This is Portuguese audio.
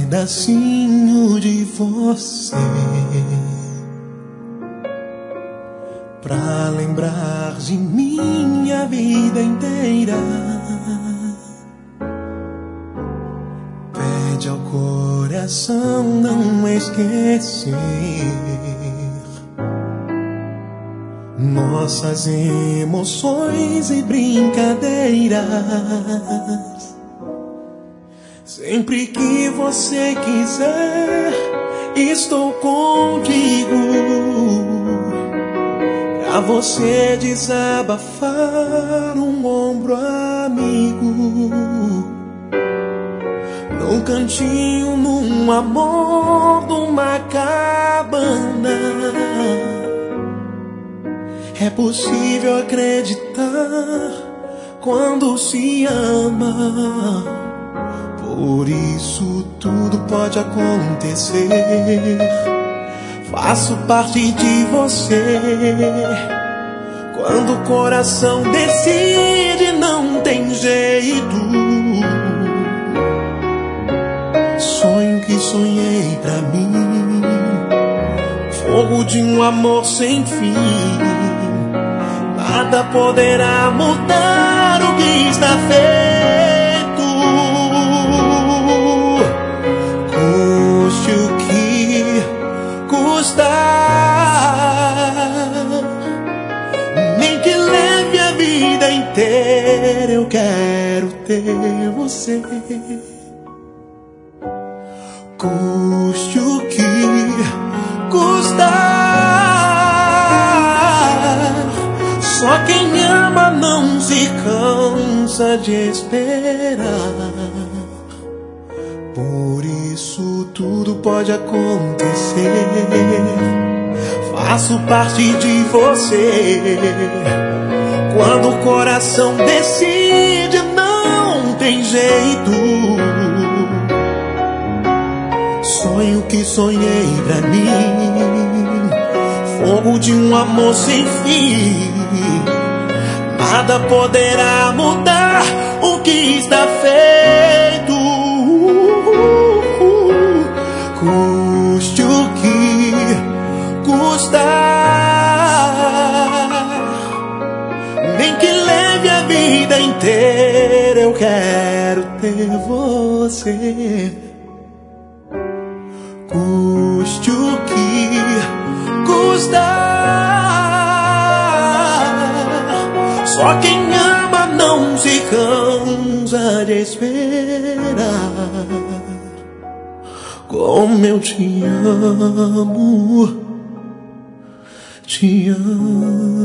pedacinho de você pra lembrar de minha vida inteira. Pede ao coração não esquecer nossas emoções e brincadeiras. Sempre que você quiser, estou contigo, pra você desabafar, um ombro amigo, num cantinho, num amor, numa cabana. É possível acreditar quando se ama, por isso tudo pode acontecer. Faço parte de você. Quando o coração decide, não tem jeito. Sonho que sonhei pra mim, fogo de um amor sem fim. Nada poderá mudar o que está feito. Custe o que custar, nem que leve a vida inteira, eu quero ter você. Custe o que custar. Só quem ama não se cansa de esperar. Por isso tudo pode acontecer. Faço parte de você. Quando o coração decide, não tem jeito. Sonho que sonhei pra mim, fogo de um amor sem fim. Nada poderá mudar o que está feito. Custe o que custar, nem que leve a vida inteira, eu quero ter você. Custe o que custar. Só quem ama não se cansa de esperar. Como eu te amo, te amo.